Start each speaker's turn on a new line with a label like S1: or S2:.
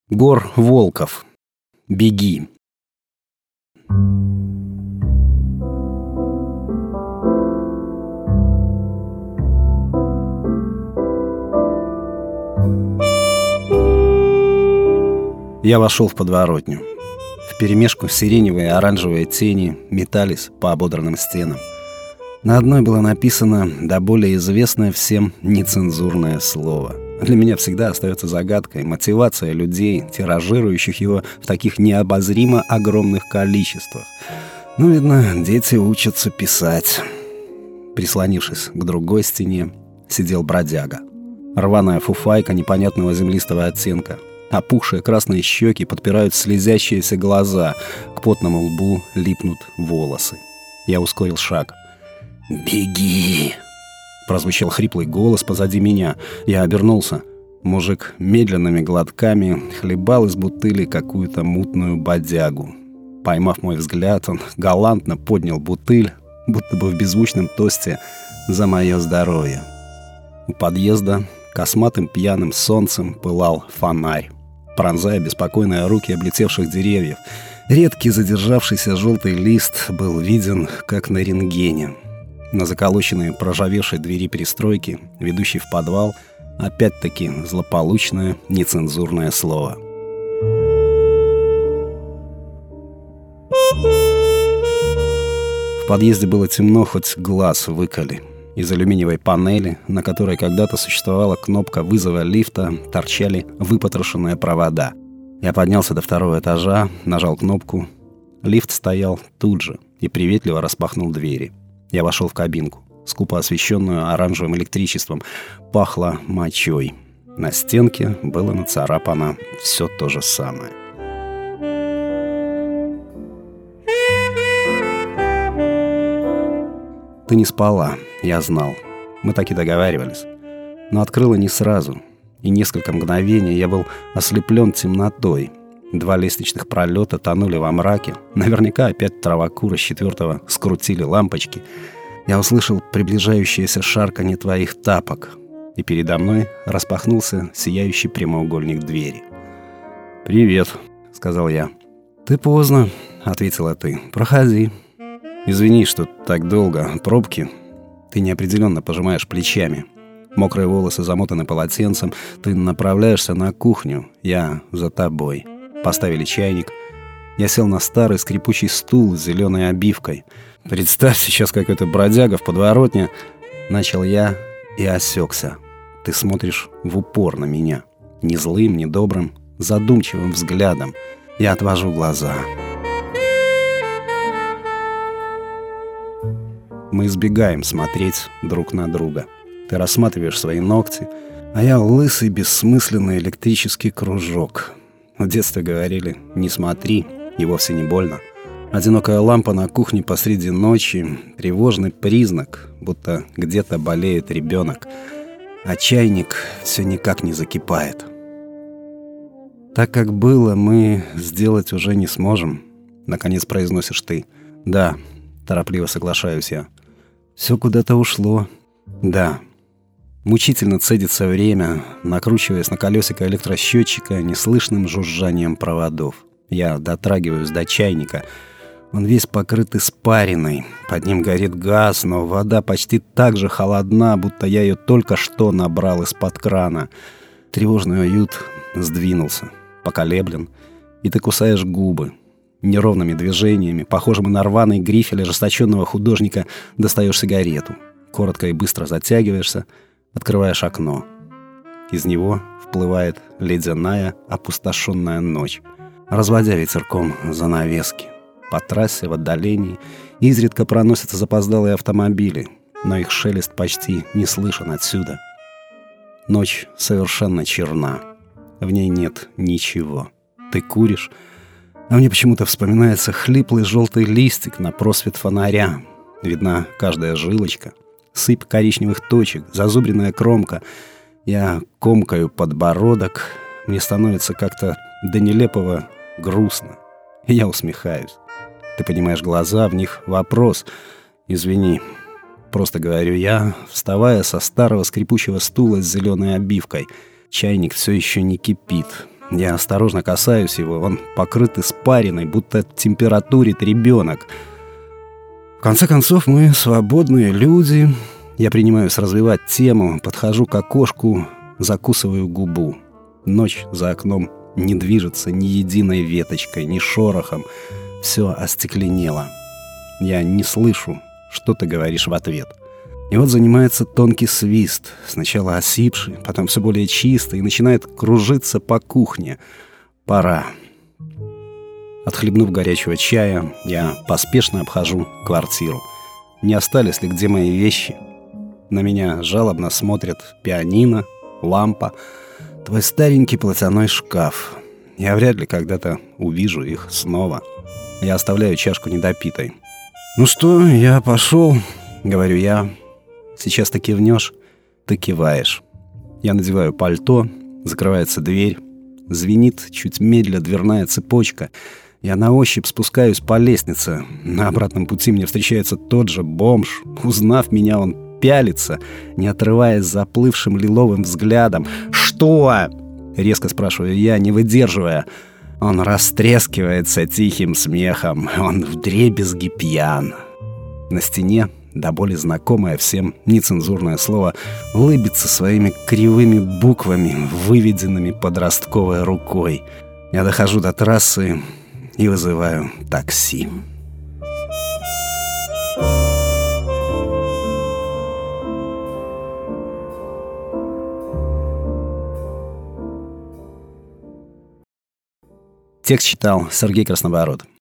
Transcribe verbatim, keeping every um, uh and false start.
S1: Гор Волков. Беги. Я вошел в подворотню. Вперемешку сиреневые и оранжевые тени метались по ободранным стенам. На одной было написано до более известное всем нецензурное слово. Для меня всегда остается загадкой мотивация людей, тиражирующих его в таких необозримо огромных количествах. Ну, видно, дети учатся писать. Прислонившись к другой стене, сидел бродяга. Рваная фуфайка непонятного землистого оттенка. Опухшие красные щеки подпирают слезящиеся глаза. К потному лбу липнут волосы. Я ускорил шаг. «Беги!» Прозвучал хриплый голос позади меня. Я обернулся. Мужик медленными глотками хлебал из бутыли какую-то мутную бодягу. Поймав мой взгляд, он галантно поднял бутыль, будто бы в беззвучном тосте за мое здоровье. У подъезда косматым пьяным солнцем пылал фонарь, пронзая беспокойные руки облетевших деревьев. Редкий задержавшийся желтый лист был виден, как на рентгене. На заколоченной проржавевшей двери пристройки, ведущей в подвал, опять-таки злополучное нецензурное слово. В подъезде было темно, хоть глаз выколи. Из алюминиевой панели, на которой когда-то существовала кнопка вызова лифта, торчали выпотрошенные провода. Я поднялся до второго этажа, нажал кнопку. Лифт стоял тут же и приветливо распахнул двери. Я вошел в кабинку, скупо освещенную оранжевым электричеством. Пахло мочой. На стенке было нацарапано все то же самое. Ты не спала, я знал. Мы так и договаривались. Но открыла не сразу. И несколько мгновений я был ослеплен темнотой. Два лестничных пролета тонули во мраке. Наверняка опять травокуры с четвертого скрутили лампочки. Я услышал приближающееся шарканье твоих тапок. И передо мной распахнулся сияющий прямоугольник двери. «Привет», — сказал я. «Ты поздно», — ответила ты. «Проходи». «Извини, что так долго. Пробки». Ты неопределенно пожимаешь плечами. Мокрые волосы замотаны полотенцем. Ты направляешься на кухню. Я за тобой. Поставили чайник. Я сел на старый скрипучий стул с зеленой обивкой. «Представь, сейчас какой-то бродяга в подворотне». Начал я и осекся. Ты смотришь в упор на меня. Не злым, не добрым, задумчивым взглядом. Я отвожу глаза. Мы избегаем смотреть друг на друга. Ты рассматриваешь свои ногти, а я лысый, бессмысленный электрический кружок. В детстве говорили «не смотри», и вовсе не больно. Одинокая лампа на кухне посреди ночи — тревожный признак, будто где-то болеет ребенок. А чайник все никак не закипает. «Так как было, мы сделать уже не сможем», — наконец произносишь ты. «Да», — торопливо соглашаюсь я. «Все куда-то ушло». «Да». Мучительно цедится время, накручиваясь на колесико электросчетчика неслышным жужжанием проводов. Я дотрагиваюсь до чайника. Он весь покрыт испариной. Под ним горит газ, но вода почти так же холодна, будто я ее только что набрал из-под крана. Тревожный уют сдвинулся, поколеблен, и ты кусаешь губы. Неровными движениями, похожими на рваный грифель ожесточенного художника, достаешь сигарету. Коротко и быстро затягиваешься, открываешь окно. Из него вплывает ледяная, опустошенная ночь, разводя ветерком занавески. По трассе в отдалении изредка проносятся запоздалые автомобили, но их шелест почти не слышен отсюда. Ночь совершенно черна. В ней нет ничего. Ты куришь, а мне почему-то вспоминается хлиплый желтый листик на просвет фонаря. Видна каждая жилочка, сыпь коричневых точек, зазубренная кромка. Я комкаю подбородок. Мне становится как-то до нелепого грустно. И я усмехаюсь. Ты поднимаешь глаза, в них вопрос. «Извини», — просто говорю я, вставая со старого скрипучего стула с зеленой обивкой. Чайник все еще не кипит. Я осторожно касаюсь его, он покрыт испариной, будто температурит ребенок. В конце концов, мы свободные люди. Я принимаюсь развивать тему, подхожу к окошку, закусываю губу. Ночь за окном не движется ни единой веточкой, ни шорохом. Все остекленело. Я не слышу, что ты говоришь в ответ. И вот занимается тонкий свист, сначала осипший, потом все более чистый, и начинает кружиться по кухне. Пора. Отхлебнув горячего чая, я поспешно обхожу квартиру. Не остались ли где мои вещи? На меня жалобно смотрят пианино, лампа, твой старенький платяной шкаф. Я вряд ли когда-то увижу их снова. Я оставляю чашку недопитой. «Ну что, я пошел», — говорю я. «Сейчас ты кивнешь, ты киваешь». Я надеваю пальто, закрывается дверь. Звенит чуть медля дверная цепочка. Я на ощупь спускаюсь по лестнице. На обратном пути мне встречается тот же бомж. Узнав меня, он пялится, не отрываясь заплывшим лиловым взглядом. «Что?» — резко спрашиваю я, не выдерживая. Он растрескивается тихим смехом. Он вдребезги пьян. На стене, до боли знакомое всем нецензурное слово, улыбится своими кривыми буквами, выведенными подростковой рукой. Я дохожу до трассы и вызываю такси. Текст читал Сергей Краснобород.